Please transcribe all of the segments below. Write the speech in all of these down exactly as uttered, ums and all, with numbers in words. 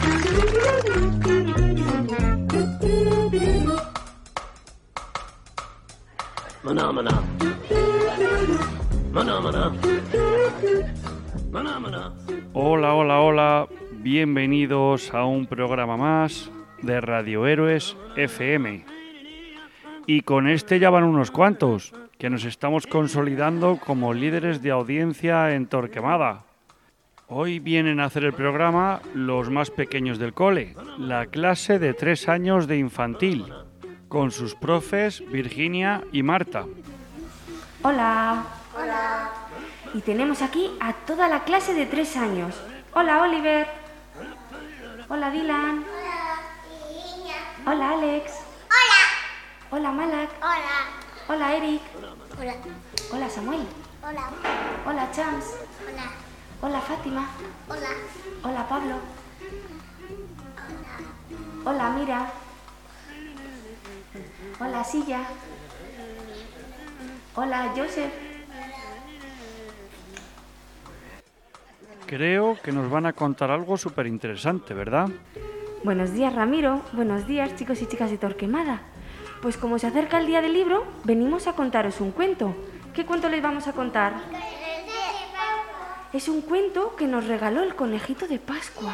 Maná, maná. Maná, maná. Maná, maná. Hola, hola, hola. Bienvenidos a un programa más de Radio Héroes F M. Y con este ya van unos cuantos, que nos estamos consolidando como líderes de audiencia en Torquemada. Hoy vienen a hacer el programa los más pequeños del cole, la clase de tres años de infantil, con sus profes Virginia y Marta. Hola. Hola. Y tenemos aquí a toda la clase de tres años. Hola, Oliver. Hola, Dylan. Hola, Virginia. Hola, Alex. Hola. Hola, Malak. Hola. Hola, Eric. Hola. Hola, Samuel. Hola. Hola, Chams. Hola. Hola, Fátima. Hola. Hola, Pablo. Hola, Mira. Hola, Silla. Hola, Joseph. Creo que nos van a contar algo súper interesante, ¿verdad? Buenos días, Ramiro. Buenos días, chicos y chicas de Torquemada. Pues como se acerca el día del libro, venimos a contaros un cuento. ¿Qué cuento les vamos a contar? Es un cuento que nos regaló el conejito de Pascua.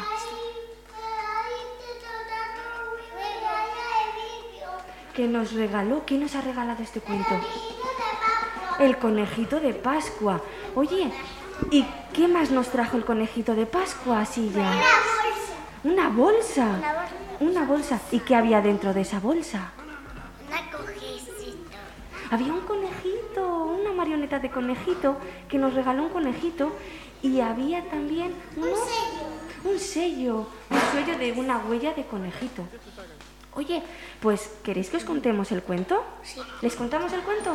Que nos regaló. ¿Quién nos ha regalado este cuento? El conejito de Pascua. Oye, ¿y qué más nos trajo el conejito de Pascua, Silla? Una bolsa. Una bolsa. Una bolsa. ¿Y qué había dentro de esa bolsa? Una cojecito. Había un conejito, una marioneta de conejito que nos regaló un conejito y había también Un unos- sello. un sello, un sello de una huella de conejito. Oye, pues ¿queréis que os contemos el cuento? Sí. ¿Les contamos el cuento?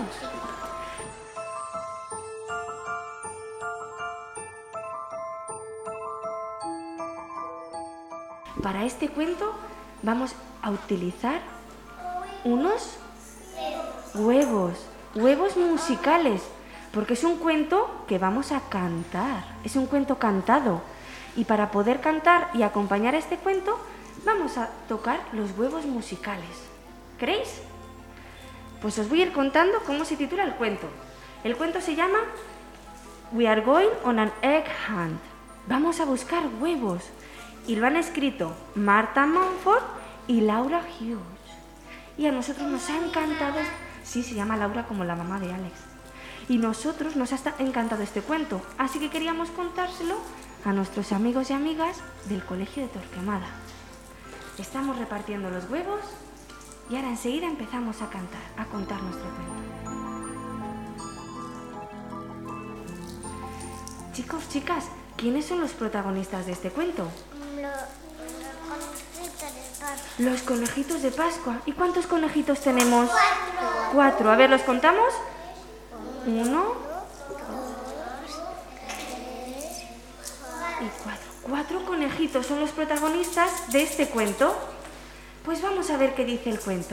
Para este cuento vamos a utilizar unos huevos, huevos musicales, porque es un cuento que vamos a cantar, es un cuento cantado. Y para poder cantar y acompañar este cuento, vamos a tocar los huevos musicales. ¿Queréis? Pues os voy a ir contando cómo se titula el cuento. El cuento se llama We are going on an egg hunt. Vamos a buscar huevos. Y lo han escrito Marta Montfort y Laura Hughes. Y a nosotros nos ha encantado. Sí, se llama Laura como la mamá de Alex. Y nosotros nos ha esta- encantado este cuento. Así que queríamos contárselo a nuestros amigos y amigas del Colegio de Torquemada. Estamos repartiendo los huevos y ahora enseguida empezamos a cantar, a contar nuestro cuento. Chicos, chicas, ¿quiénes son los protagonistas de este cuento? Lo- Los conejitos de Pascua. Los conejitos de Pascua. ¿Y cuántos conejitos tenemos? Cuatro. Cuatro. A ver, ¿los contamos? Uno y cuatro. Cuatro conejitos son los protagonistas de este cuento. Pues vamos a ver qué dice el cuento.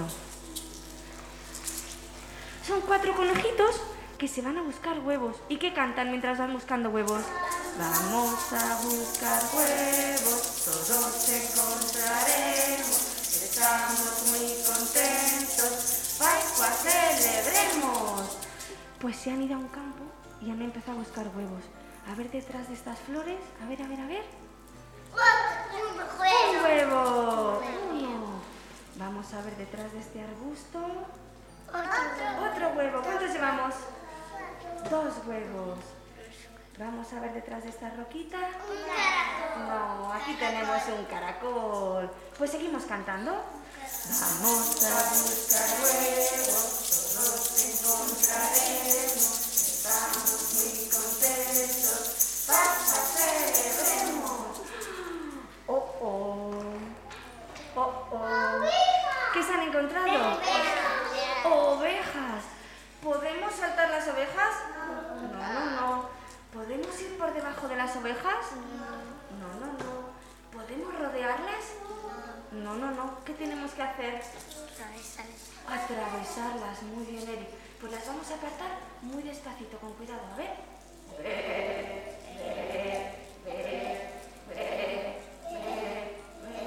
Son cuatro conejitos que se van a buscar huevos. ¿Y qué cantan mientras van buscando huevos? Vamos a buscar huevos, todos encontraremos. Estamos muy contentos, Pascua celebremos. Pues se han ido a un campo y han empezado a buscar huevos. A ver detrás de estas flores, a ver, a ver, a ver. Un ¡Un juego. huevo! Uno. Vamos a ver detrás de este arbusto. Otro. Otro huevo. ¿Cuántos llevamos? Dos huevos. Vamos a ver detrás de esta roquita. Un caracol. No, aquí tenemos un caracol. Pues seguimos cantando. Vamos a buscar huevos, todos encontraremos. Estamos muy contentos, Pascua celebremos. Oh, oh. Oh, oh. ¿Qué se han encontrado? Ovejas. ¿Podemos saltar las ovejas? No, no, no. ¿Podemos ir por debajo de las ovejas? No, no, no. ¿Podemos rodearlas? No, no, no. ¿Qué tenemos que hacer? Atravesarlas. Muy bien, Eric. Pues las vamos a apartar muy despacito, con cuidado. A ver. Ve, ve, ve, ve, ve, ve,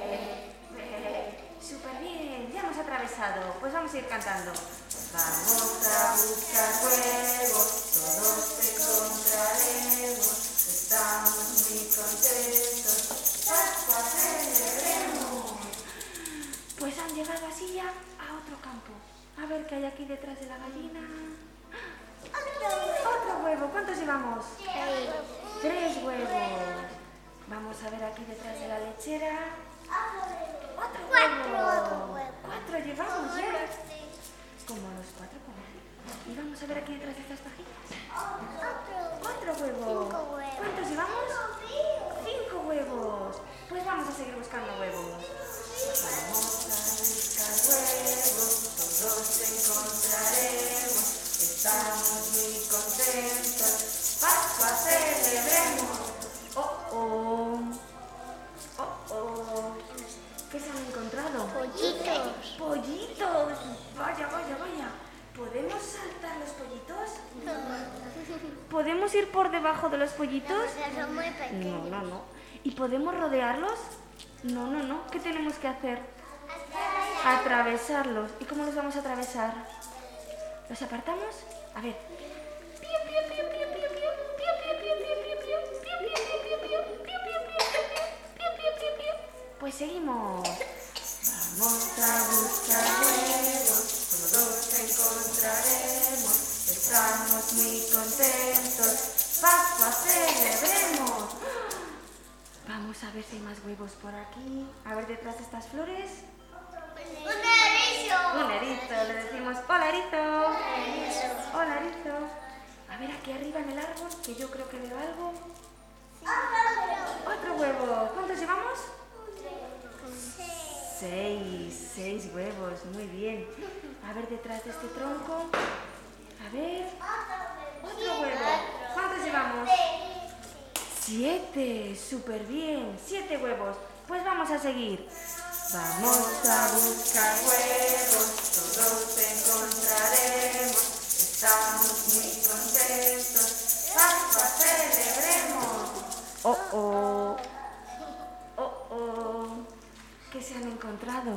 cantado. Pues vamos a ir cantando. Vamos a buscar huevos, todos encontraremos. Estamos muy contentos, Pascua celebremos. Pues han llegado así ya a otro campo. A ver qué hay aquí detrás de la gallina. Otro huevo. ¿Cuántos llevamos? Tres. Tres huevos. Vamos a ver aquí detrás de la lechera. Otro Cuatro, huevo. otro huevo. Cuatro llevamos ya. Como los cuatro, como. Y vamos a ver aquí detrás de estas pajitas. Otro huevo. Cinco huevos. ¿Cuántos llevamos? Cinco huevos. Pues vamos a seguir buscando huevos. Vamos a buscar huevos, todos encontraremos. Estamos muy contentos, Pascua celebremos. Oh, oh, oh, oh. ¿Qué se han encontrado? Pollitos. Pollitos. Vaya, vaya, vaya. ¿Podemos saltar los pollitos? ¿Podemos ir por debajo de los pollitos? Pero son muy No, pequeños. no, no. ¿Y podemos rodearlos? No, no, no. ¿Qué tenemos que hacer? Atravesarlos. ¿Y cómo los vamos a atravesar? ¿Los apartamos? A ver. Pues seguimos. Vamos a buscar huevos, todos encontraremos. Estamos muy contentos, Pascua celebremos. Vamos a ver si hay más huevos por aquí. A ver detrás de estas flores. Un erizo. Un erizo, le decimos hola erizo. Hola erizo. A ver aquí arriba en el árbol, que yo creo que veo algo. Otro huevo. ¿Cuántos llevamos? Seis, seis huevos, muy bien. A ver detrás de este tronco. A ver. Otro huevo. ¿Cuántos llevamos? Siete, súper bien. Siete huevos. Pues vamos a seguir. Vamos a buscar huevos, todos encontraremos. Estamos muy contentos, Pascua celebremos. Oh, oh. Oh, oh. ¿Qué se han encontrado?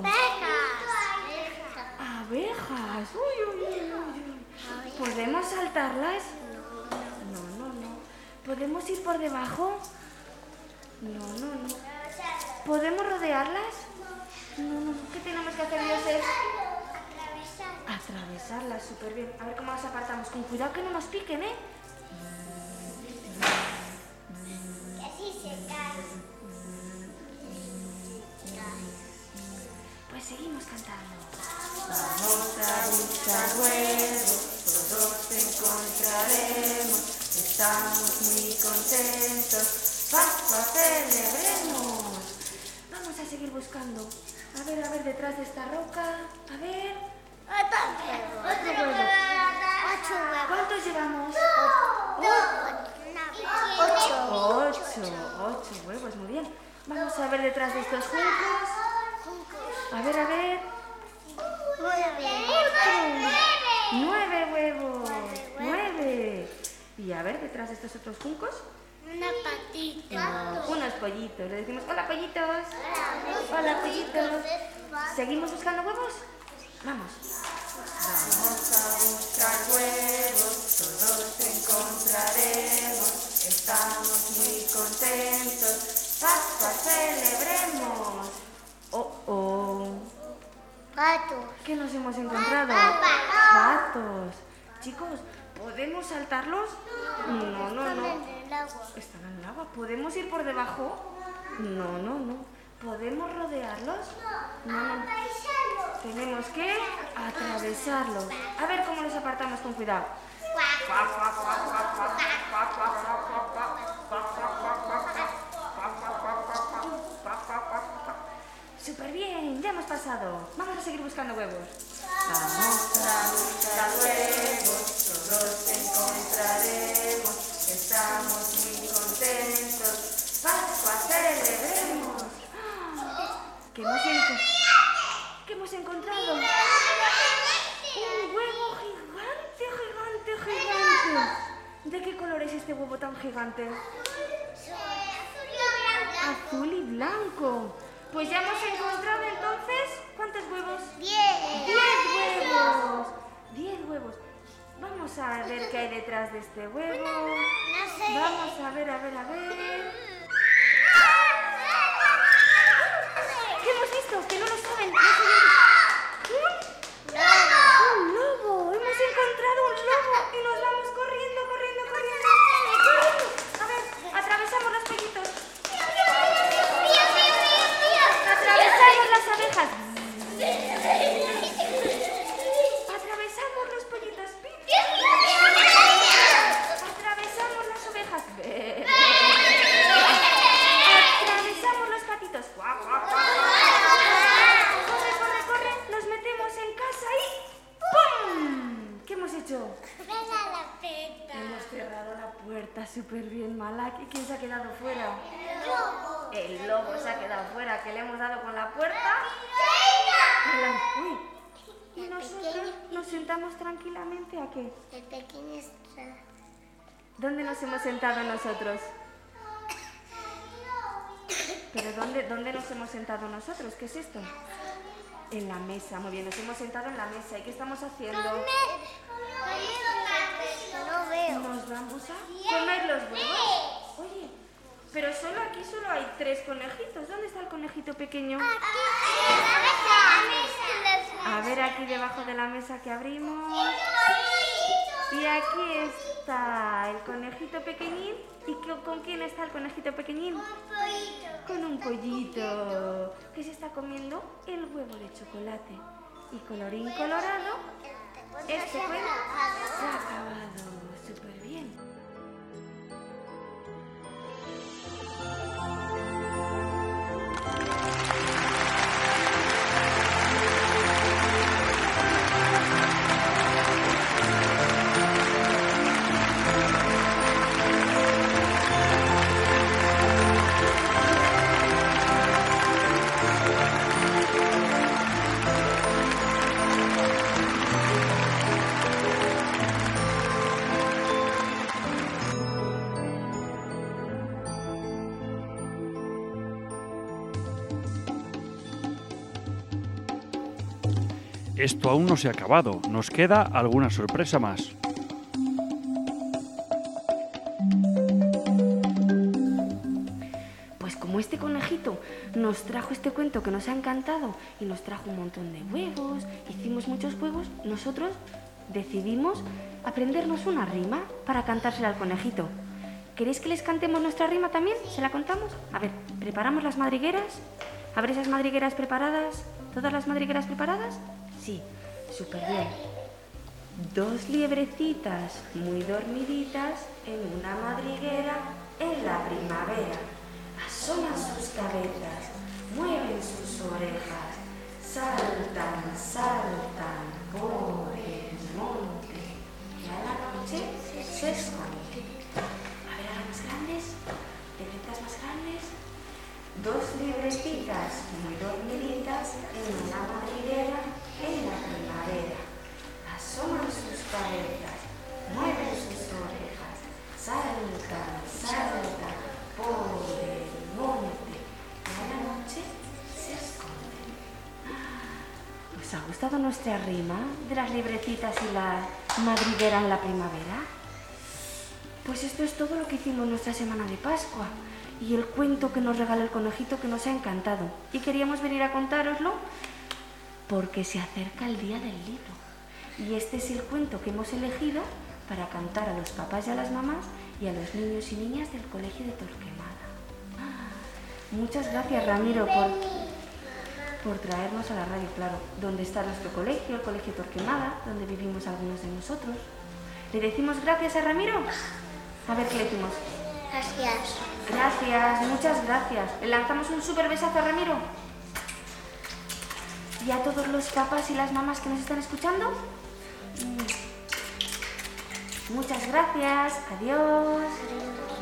Abejas. Uy, uy, uy, uy. ¿Podemos saltarlas? No, no, no. ¿Podemos ir por debajo? No, no, no. ¿Podemos rodearlas? No, no. ¿Qué tenemos que hacer, Joseph? Atravesarlas, súper bien. A ver cómo las apartamos. Con cuidado que no nos piquen, ¿eh? Que así se cae. Pues seguimos cantando. Vamos a buscar huevos, todos encontraremos. Estamos muy contentos, Pascua celebremos. Vamos a seguir buscando. A ver, a ver, detrás de esta roca. A ver. Otro huevo. Otro huevo. Ocho huevos. ¿Cuántos llevamos? Ocho. Ocho. Ocho huevos, muy bien. Vamos a ver detrás de estos juncos. A ver, a ver. Nueve huevos. Nueve. Y a ver, detrás de estos otros juncos. Una patita. No, unos pollitos. Le decimos, hola pollitos. Hola pollitos. ¿Seguimos buscando huevos? Vamos. Vamos a buscar huevos, todos encontraremos. Estamos muy contentos, Pascua celebremos. Oh, oh. Gatos. ¿Qué nos hemos encontrado? Patos. Patos. Chicos, ¿podemos saltarlos? No, no, no. En el agua. ¿Están en el agua? ¿Podemos ir por debajo? No, no, no. ¿Podemos rodearlos? No, no. Tenemos que atravesarlos. A ver cómo los apartamos con cuidado. Súper bien, ya hemos pasado. Vamos a seguir buscando huevos. Vamos a buscar huevos, todos encontraremos. Estamos muy contentos, Pascua celebremos. ¿Qué hemos, enco- ¿Qué hemos encontrado? Un huevo gigante, gigante, gigante. ¿De qué color es este huevo tan gigante? Azul y blanco. Pues ya hemos encontrado entonces, ¿cuántos huevos? Diez. ¡Diez huevos! ¡Diez huevos! Vamos a ver qué hay detrás de este huevo. No sé. Vamos a ver, a ver, a ver. ¿Qué hemos visto? Que no lo saben. No saben. ¡Un lobo! ¡Hemos encontrado un lobo! Y nos vamos corriendo, corriendo, corriendo. ¡Corriendo! A ver, atravesamos los pollitos. Atravesamos las abejas. Atravesamos los pollitos. Atravesamos las ovejas. Atravesamos los patitos. Guau, guau, guau. Corre, corre, corre. Nos metemos en casa y ¡pum! ¿Qué hemos hecho? Pega la peta. Hemos cerrado la puerta súper bien, Malak. ¿Y quién se ha quedado fuera? Lobo. El lobo se ha quedado fuera, que le hemos dado con la puerta. Uy. Y La nosotros pequeña. nos sentamos tranquilamente ¿a qué? El pequeño está. ¿Dónde nos hemos sentado nosotros? ¿Pero dónde, dónde nos hemos sentado nosotros? ¿Qué es esto? En la mesa, muy bien, nos hemos sentado en la mesa. ¿Y qué estamos haciendo? No veo. Nos vamos a comer los huevos. Oye, pero solo aquí solo hay tres conejitos. ¿Dónde está el conejito pequeño? A ver, aquí debajo de la mesa que abrimos. Y aquí está el conejito pequeñín. ¿Y qué- con quién está el conejito pequeñín? Con un pollito que se está comiendo el huevo de chocolate. Y colorín colorado, este cuento se ha acabado. Súper bien. Esto aún no se ha acabado, nos queda alguna sorpresa más. Pues como este conejito nos trajo este cuento que nos ha encantado y nos trajo un montón de huevos, hicimos muchos juegos, nosotros decidimos aprendernos una rima para cantársela al conejito. ¿Queréis que les cantemos nuestra rima también? ¿Se la contamos? A ver, ¿preparamos las madrigueras? A ver esas madrigueras preparadas. ¿Todas las madrigueras preparadas? Sí, súper bien. Dos liebrecitas muy dormiditas en una madriguera en la primavera. Asoman sus cabezas, mueven sus orejas, saltan, saltan por el monte y a la noche se esconden. A ver, a las más grandes, liebrecitas más grandes. Dos liebrecitas muy dormiditas en una madriguera en la primavera. Asoman sus cabezas, mueven sus orejas, saltan, saltan por el monte y a la noche se esconden. ¿Os ha gustado nuestra rima de las librecitas y la madriguera en la primavera? Pues esto es todo lo que hicimos nuestra semana de Pascua y el cuento que nos regaló el conejito que nos ha encantado. Y queríamos venir a contároslo porque se acerca el día del libro. Y este es el cuento que hemos elegido para cantar a los papás y a las mamás y a los niños y niñas del Colegio de Torquemada. Muchas gracias, Ramiro, por, por traernos a la radio, claro, donde está nuestro colegio, el Colegio Torquemada, donde vivimos algunos de nosotros. ¿Le decimos gracias a Ramiro? A ver qué le decimos. Gracias. Gracias, muchas gracias. ¿Le lanzamos un súper besazo a Ramiro? ¿Y a todos los papás y las mamás que nos están escuchando? Mm. Muchas gracias. Adiós.